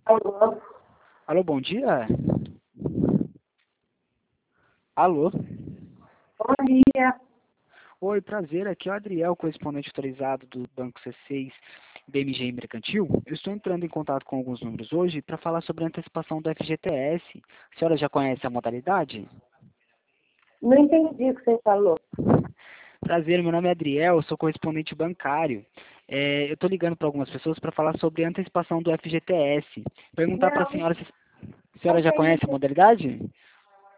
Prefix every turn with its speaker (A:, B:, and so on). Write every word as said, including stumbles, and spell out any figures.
A: Alô?
B: Alô, bom dia? Alô?
A: Bom dia.
B: Oi, prazer, aqui é o Adriel, correspondente autorizado do Banco C seis B M G Mercantil. Eu estou entrando em contato com alguns números hoje para falar sobre a antecipação do F G T S. A senhora já conhece a modalidade?
A: Não entendi o que você falou.
B: Prazer, meu nome é Adriel, eu sou correspondente bancário. É, eu estou ligando para algumas pessoas para falar sobre a antecipação do F G T S. Perguntar para a
A: Não,
B: senhora se a
A: não
B: senhora já
A: tem,
B: conhece a modalidade?